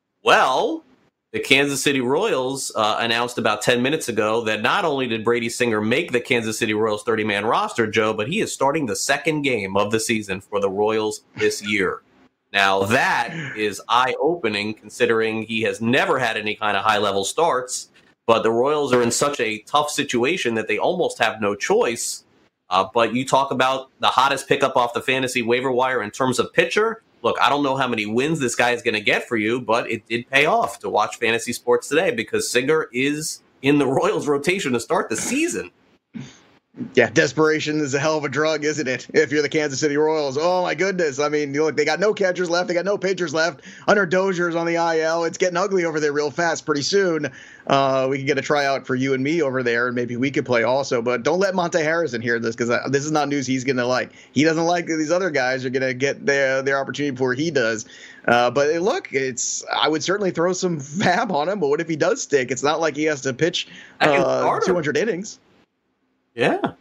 Well, the Kansas City Royals uh, announced about ten minutes ago that not only did Brady Singer make the Kansas City Royals thirty-man roster, Joe, but he is starting the second game of the season for the Royals this year. Now, that is eye-opening considering he has never had any kind of high-level starts, but the Royals are in such a tough situation that they almost have no choice. Uh, but you talk about the hottest pickup off the fantasy waiver wire in terms of pitcher. Look, I don't know how many wins this guy is going to get for you, but it did pay off to watch fantasy sports today because Singer is in the Royals rotation to start the season. Yeah, Yeah, desperation is a hell of a drug, isn't it? If you're the Kansas City Royals. Oh, my goodness. I mean, look, they got no catchers left. They got no pitchers left. Hunter Dozier's on the I L. It's getting ugly over there real fast. Pretty soon, uh, we can get a tryout for you and me over there, and maybe we could play also. But don't let Monte Harrison hear this, because this is not news he's going to like. He doesn't like that these other guys are going to get their, their opportunity before he does. Uh, but look, it's I would certainly throw some fab on him, but what if he does stick? It's not like he has to pitch uh, two hundred innings. Yeah.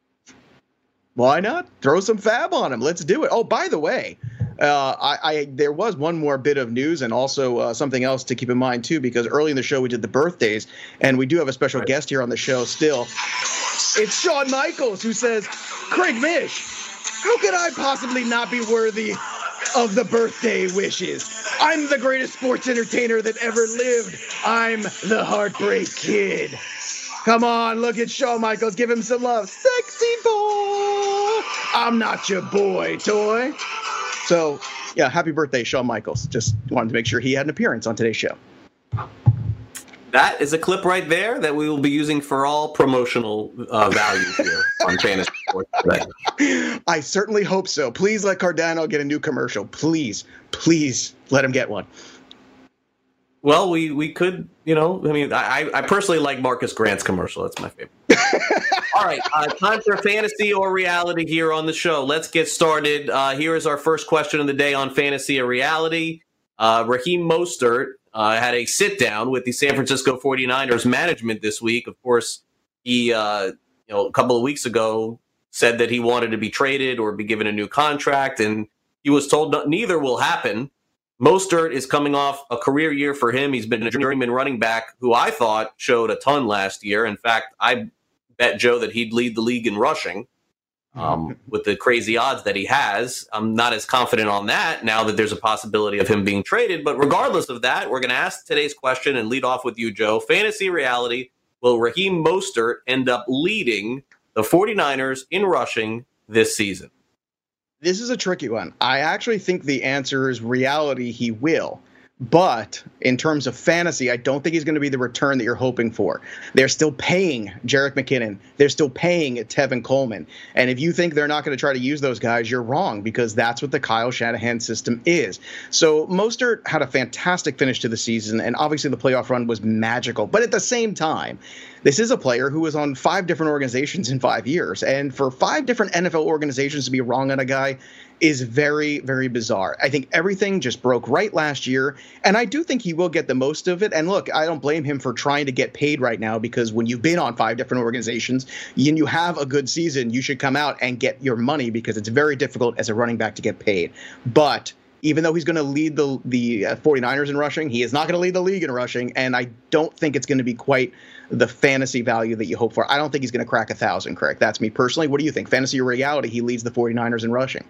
Why not? Throw some fab on him. Let's do it. Oh, by the way, uh, I, I there was one more bit of news and also uh, something else to keep in mind, too, because early in the show we did the birthdays, and we do have a special right. guest here on the show still. It's Shawn Michaels, who says, Craig Mish, how could I possibly not be worthy of the birthday wishes? I'm the greatest sports entertainer that ever lived. I'm the Heartbreak Kid. Come on, look at Shawn Michaels. Give him some love. Sexy boy. I'm not your boy, toy. So, yeah, happy birthday, Shawn Michaels. Just wanted to make sure he had an appearance on today's show. That is a clip right there that we will be using for all promotional uh, values here on Fantasy Sports today. I certainly hope so. Please let Cardano get a new commercial. Please, please let him get one. Well, we, we could, you know, I mean, I, I personally like Marcus Grant's commercial. That's my favorite. All right, uh, time for fantasy or reality here on the show. Let's get started. Uh, here is our first question of the day on fantasy or reality. Uh, Raheem Mostert uh, had a sit-down with the San Francisco forty-niners management this week. Of course, he, uh, you know, a couple of weeks ago said that he wanted to be traded or be given a new contract, and he was told neither will happen. Mostert is coming off a career year for him. He's been a journeyman running back who I thought showed a ton last year. In fact, I bet, Joe, that he'd lead the league in rushing um, with the crazy odds that he has. I'm not as confident on that now that there's a possibility of him being traded. But regardless of that, we're going to ask today's question and lead off with you, Joe. Fantasy reality, will Raheem Mostert end up leading the forty-niners in rushing this season? This is a tricky one. I actually think the answer is reality, he will. But in terms of fantasy, I don't think he's going to be the return that you're hoping for. They're still paying Jerick McKinnon. They're still paying Tevin Coleman. And if you think they're not going to try to use those guys, you're wrong, because that's what the Kyle Shanahan system is. So Mostert had a fantastic finish to the season, and obviously the playoff run was magical. But at the same time, this is a player who was on five different organizations in five years. And for five different N F L organizations to be wrong on a guy is very, very bizarre. I think everything just broke right last year, and I do think he will get the most of it. And look, I don't blame him for trying to get paid right now, because when you've been on five different organizations and you have a good season, you should come out and get your money, because it's very difficult as a running back to get paid. But even though he's going to lead the the uh, forty-niners in rushing, he is not going to lead the league in rushing, and I don't think it's going to be quite the fantasy value that you hope for. I don't think he's going to crack a thousand, Craig. That's me personally. What do you think? Fantasy or reality, he leads the forty-niners in rushing?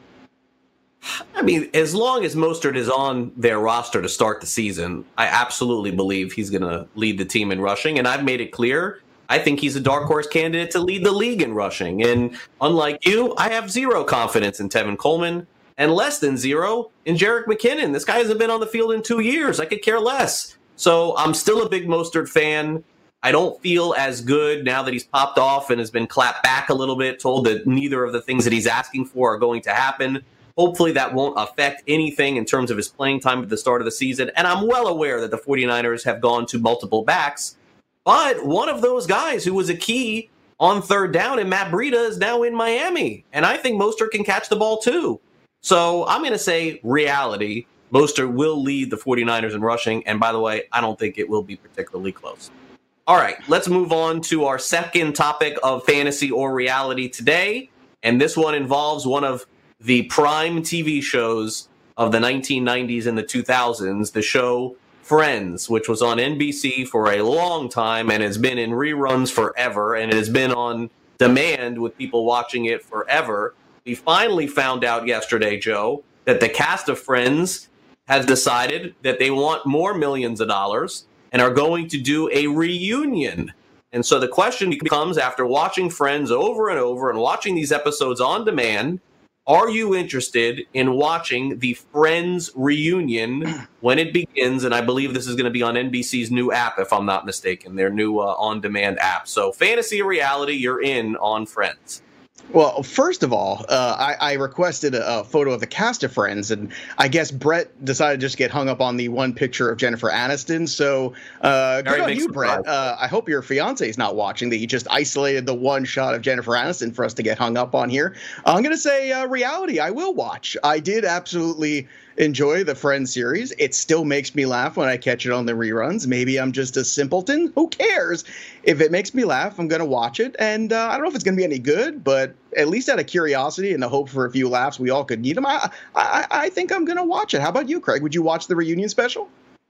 I mean, as long as Mostert is on their roster to start the season, I absolutely believe he's going to lead the team in rushing. And I've made it clear, I think he's a dark horse candidate to lead the league in rushing. And unlike you, I have zero confidence in Tevin Coleman and less than zero in Jerick McKinnon. This guy hasn't been on the field in two years. I could care less. So I'm still a big Mostert fan. I don't feel as good now that he's popped off and has been clapped back a little bit, told that neither of the things that he's asking for are going to happen. Hopefully that won't affect anything in terms of his playing time at the start of the season. And I'm well aware that the forty-niners have gone to multiple backs. But one of those guys who was a key on third down in Matt Breida is now in Miami. And I think Mostert can catch the ball too. So I'm going to say reality. Mostert will lead the forty-niners in rushing. And by the way, I don't think it will be particularly close. All right, let's move on to our second topic of fantasy or reality today. And this one involves one of the prime T V shows of the nineteen nineties and the two thousands, the show Friends, which was on N B C for a long time and has been in reruns forever, and it has been on demand with people watching it forever. We finally found out yesterday, Joe, that the cast of Friends has decided that they want more millions of dollars and are going to do a reunion. And so the question becomes, after watching Friends over and over and watching these episodes on demand, Are you interested in watching the Friends reunion when it begins? And I believe this is going to be on N B C's new app, if I'm not mistaken, their new uh, on-demand app. So fantasy or reality, you're in on Friends. Well, first of all, uh, I, I requested a, a photo of the cast of Friends, and I guess Brett decided to just get hung up on the one picture of Jennifer Aniston. So uh, good on you, Brett. Uh, I hope your fiance is not watching that you just isolated the one shot of Jennifer Aniston for us to get hung up on here. I'm going to say uh, reality. I will watch. I did absolutely enjoy the Friends series. It still makes me laugh when I catch it on the reruns. Maybe I'm just a simpleton. Who cares? If it makes me laugh, I'm going to watch it. And uh, I don't know if it's going to be any good, but at least out of curiosity and the hope for a few laughs, we all could need them. I, I, I think I'm going to watch it. How about you, Craig? Would you watch the reunion special?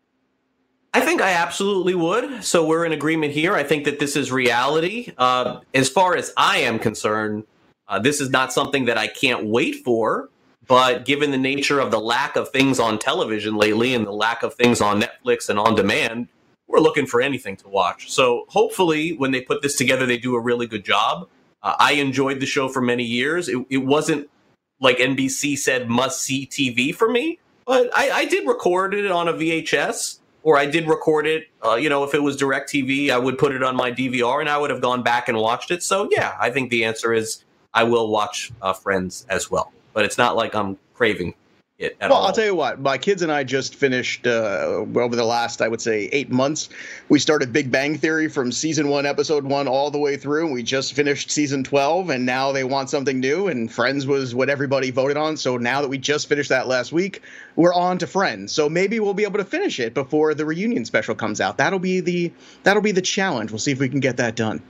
I think I absolutely would. So we're in agreement here. I think that this is reality. Uh, as far as I am concerned, uh, this is not something that I can't wait for. But given the nature of the lack of things on television lately and the lack of things on Netflix and on demand, we're looking for anything to watch. So hopefully when they put this together, they do a really good job. Uh, I enjoyed the show for many years. It, it wasn't like N B C said must-see T V for me, but I, I did record it on a V H S, or I did record it, uh, you know, if it was DirecTV, I would put it on my D V R and I would have gone back and watched it. So yeah, I think the answer is I will watch uh, Friends as well. But it's not like I'm craving it at well, all. Well, I'll tell you what. My kids and I just finished, uh, over the last, I would say, eight months, we started Big Bang Theory from season one, episode one, all the way through. And we just finished season twelve, and now they want something new. And Friends was what everybody voted on. So now that we just finished that last week, we're on to Friends. So maybe we'll be able to finish it before the reunion special comes out. That'll be the that'll be the challenge. We'll see if we can get that done.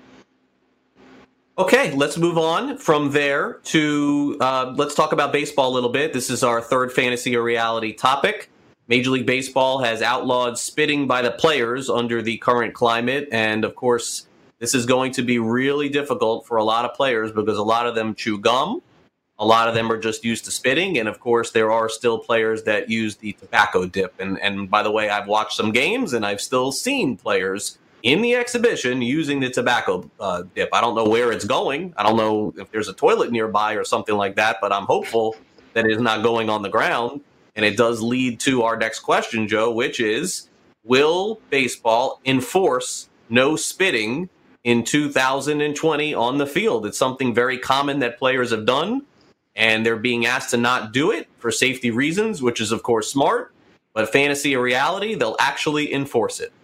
Okay, let's move on from there to uh, let's talk about baseball a little bit. This is our third fantasy or reality topic. Major League Baseball has outlawed spitting by the players under the current climate. And of course, this is going to be really difficult for a lot of players because a lot of them chew gum. A lot of them are just used to spitting. And of course, there are still players that use the tobacco dip. And, and by the way, I've watched some games and I've still seen players in the exhibition using the tobacco uh, dip. I don't know where it's going. I don't know if there's a toilet nearby or something like that, but I'm hopeful that it is not going on the ground. And it does lead to our next question, Joe, which is, will baseball enforce no spitting in two thousand twenty on the field? It's something very common that players have done, and they're being asked to not do it for safety reasons, which is, of course, smart. But fantasy or reality, they'll actually enforce it.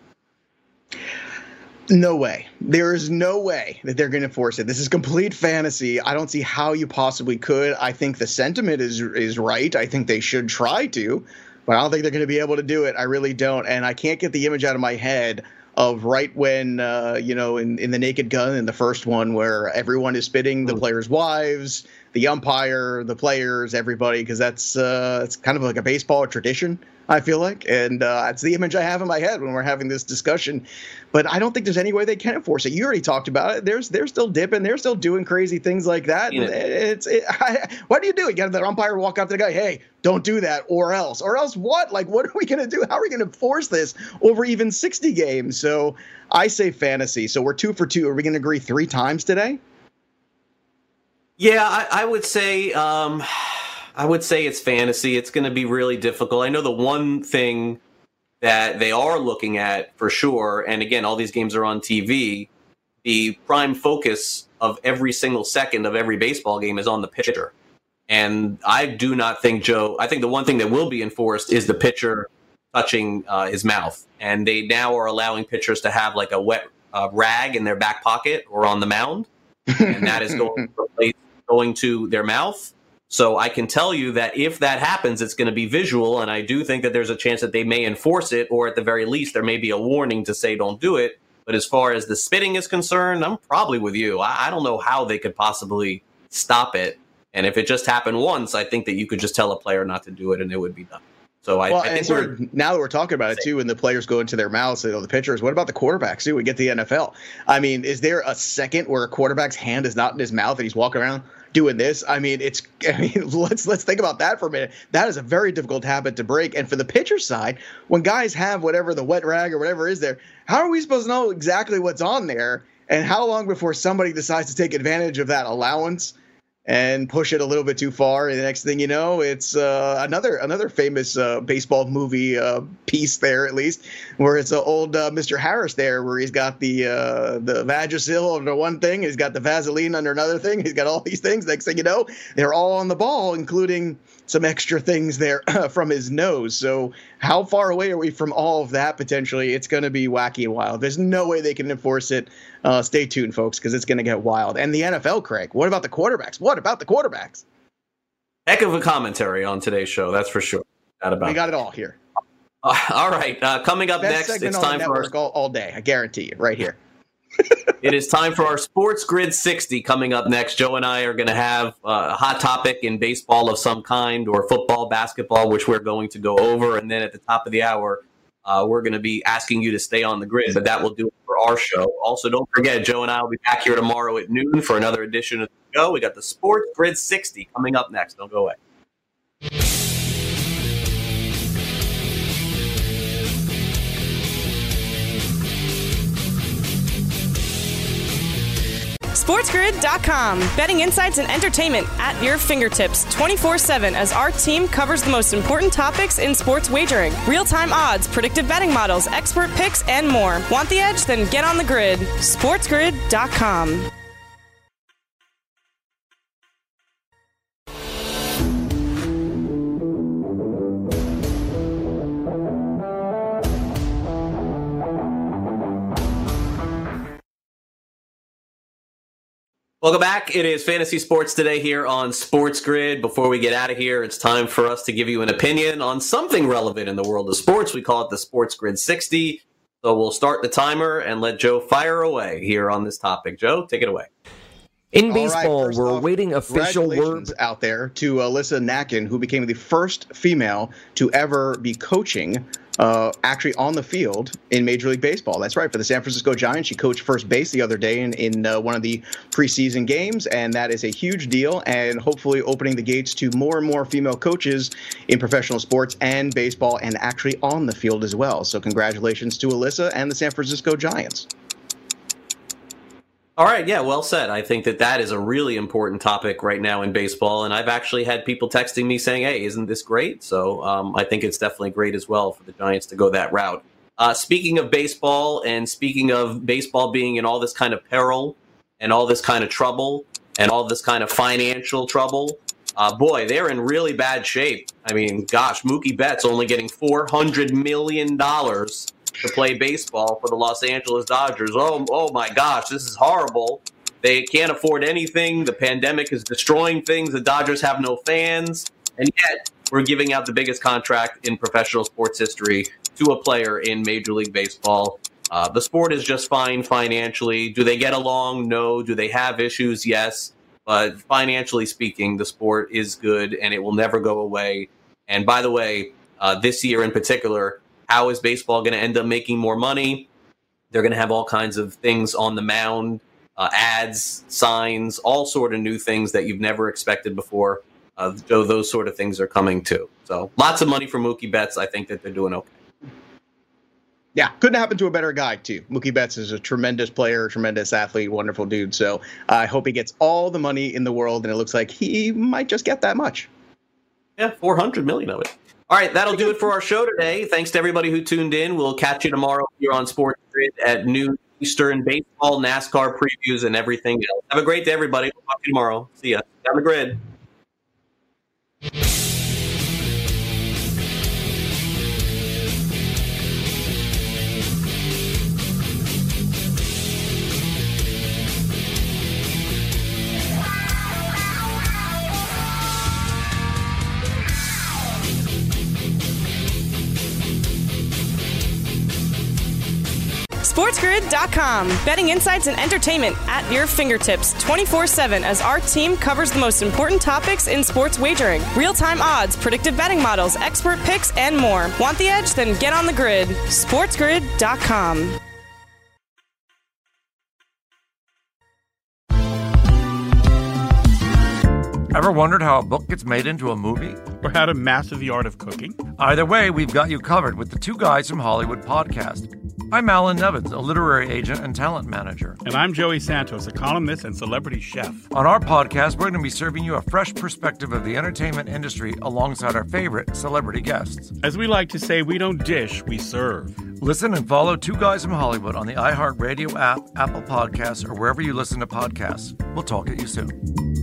No way. There is no way that they're going to force it. This is complete fantasy. I don't see how you possibly could. I think the sentiment is is right. I think they should try to, but I don't think they're going to be able to do it. I really don't. And I can't get the image out of my head of right when, uh, you know, in, in the Naked Gun, in the first one, where everyone is spitting, the players' wives, the umpire, the players, everybody, because that's uh, it's kind of like a baseball tradition, I feel like. And uh, that's the image I have in my head when we're having this discussion. But I don't think there's any way they can enforce it. You already talked about it. There's They're still dipping. They're still doing crazy things like that. Yeah. It's it, I, Why do you do it? You got the umpire walk up to the guy, hey, don't do that, or else. Or else what? Like, what are we going to do? How are we going to enforce this over even sixty games? So I say fantasy. So we're two for two. Are we going to agree three times today? Yeah, I, I would say um, I would say it's fantasy. It's going to be really difficult. I know the one thing that they are looking at for sure, and again, all these games are on T V, the prime focus of every single second of every baseball game is on the pitcher. And I do not think, Joe, I think the one thing that will be enforced is the pitcher touching uh, his mouth. And they now are allowing pitchers to have like a wet uh, rag in their back pocket or on the mound. And that is going to replace going to their mouth. So I can tell you that if that happens, it's going to be visual. And I do think that there's a chance that they may enforce it, or at the very least, there may be a warning to say don't do it. But as far as the spitting is concerned, I'm probably with you. I, I don't know how they could possibly stop it. And if it just happened once, I think that you could just tell a player not to do it and it would be done. So I, well, I think we're now that we're talking about it too, and the players go into their mouths, you know, the pitchers. What about the quarterbacks too? We get the N F L. I mean, is there a second where a quarterback's hand is not in his mouth and he's walking around doing this? I mean, it's. I mean, let's let's think about that for a minute. That is a very difficult habit to break. And for the pitcher side, when guys have whatever the wet rag or whatever is there, how are we supposed to know exactly what's on there? And how long before somebody decides to take advantage of that allowance and push it a little bit too far. And the next thing you know, it's uh, another another famous uh, baseball movie uh, piece there, at least, where it's uh, old uh, Mister Harris there, where he's got the uh, the Vagisil under one thing, he's got the Vaseline under another thing, he's got all these things. Next thing you know, they're all on the ball, including some extra things there from his nose. So how far away are we from all of that potentially? It's going to be wacky and wild. There's no way they can enforce it. Uh, stay tuned, folks, because it's going to get wild. And the N F L, Craig, what about the quarterbacks? What about the quarterbacks? Heck of a commentary on today's show, that's for sure. Not about we got it all here. Uh, all right, uh, coming up Best next, it's time for our... all, all day. I guarantee you, right here. It is time for our Sports Grid sixty coming up next. Joe and I are going to have a hot topic in baseball of some kind, or football, basketball, which we're going to go over. And then at the top of the hour, uh, we're going to be asking you to stay on the grid, but that will do it for our show. Also, don't forget, Joe and I will be back here tomorrow at noon for another edition of the show. We got the Sports Grid sixty coming up next. Don't go away. SportsGrid dot com. Betting insights and entertainment at your fingertips twenty-four seven as our team covers the most important topics in sports wagering. Real-time odds, predictive betting models, expert picks, and more. Want the edge? Then get on the grid. SportsGrid dot com. Welcome back. It is Fantasy Sports Today here on Sports Grid. Before we get out of here, it's time for us to give you an opinion on something relevant in the world of sports. We call it the Sports Grid sixty. So we'll start the timer and let Joe fire away here on this topic. Joe, take it away. In baseball, right, we're off, awaiting official word out there to Alyssa Nakken, who became the first female to ever be coaching uh, actually on the field in Major League Baseball. That's right. For the San Francisco Giants, she coached first base the other day in, in uh, one of the preseason games, and that is a huge deal, and hopefully opening the gates to more and more female coaches in professional sports and baseball, and actually on the field as well. So congratulations to Alyssa and the San Francisco Giants. All right, yeah, well said. I think that that is a really important topic right now in baseball, and I've actually had people texting me saying, hey, isn't this great? So um, I think it's definitely great as well for the Giants to go that route. Uh, speaking of baseball, and speaking of baseball being in all this kind of peril and all this kind of trouble and all this kind of financial trouble, uh, boy, they're in really bad shape. I mean, gosh, Mookie Betts only getting four hundred million dollars to play baseball for the Los Angeles Dodgers. Oh, oh my gosh, this is horrible. They can't afford anything. The pandemic is destroying things. The Dodgers have no fans. And yet, we're giving out the biggest contract in professional sports history to a player in Major League Baseball. Uh, the sport is just fine financially. Do they get along? No. Do they have issues? Yes. But financially speaking, the sport is good, and it will never go away. And by the way, uh, this year in particular, how is baseball going to end up making more money? They're going to have all kinds of things on the mound, uh, ads, signs, all sort of new things that you've never expected before. Uh, so those sort of things are coming too. So lots of money for Mookie Betts. I think that they're doing okay. Yeah, couldn't happen to a better guy, too. Mookie Betts is a tremendous player, tremendous athlete, wonderful dude. So I hope he gets all the money in the world, and it looks like he might just get that much. Yeah, four hundred million dollars of it. All right, that'll do it for our show today. Thanks to everybody who tuned in. We'll catch you tomorrow here on Sports Grid at noon Eastern. Baseball, NASCAR previews, and everything else. Have a great day, everybody. We'll talk to you tomorrow. See ya. Down the grid. SportsGrid dot com. Betting insights and entertainment at your fingertips twenty-four seven as our team covers the most important topics in sports wagering. Real-time odds, predictive betting models, expert picks, and more. Want the edge? Then get on the grid. SportsGrid dot com. Ever wondered how a book gets made into a movie? or how to master the art of cooking? Either way, we've got you covered with the Two Guys from Hollywood podcast. I'm Alan Nevins, a literary agent and talent manager. And I'm Joey Santos, a columnist and celebrity chef. On our podcast, we're going to be serving you a fresh perspective of the entertainment industry alongside our favorite celebrity guests. As we like to say, we don't dish, we serve. Listen and follow Two Guys from Hollywood on the iHeartRadio app, Apple Podcasts, or wherever you listen to podcasts. We'll talk at you soon.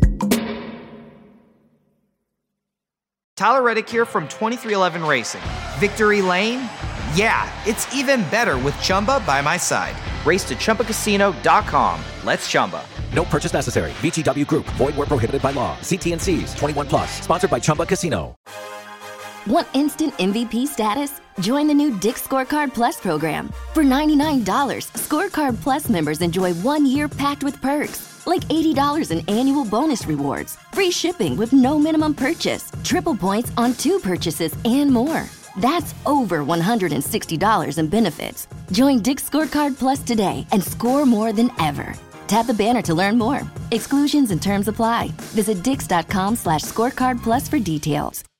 Tyler Reddick here from twenty-three eleven Racing. Victory Lane? Yeah, it's even better with Chumba by my side. Race to Chumba Casino dot com. Let's Chumba. No purchase necessary. V G W Group. Void where prohibited by law. See T N Cs. twenty-one plus. Sponsored by Chumba Casino. Want instant M V P status? Join the new Dick's Scorecard Plus program. For ninety-nine dollars, Scorecard Plus members enjoy one year packed with perks, like eighty dollars in annual bonus rewards, free shipping with no minimum purchase, triple points on two purchases, and more. That's over one hundred sixty dollars in benefits. Join Dick's Scorecard Plus today and score more than ever. Tap the banner to learn more. Exclusions and terms apply. Visit dix.com slash scorecard plus for details.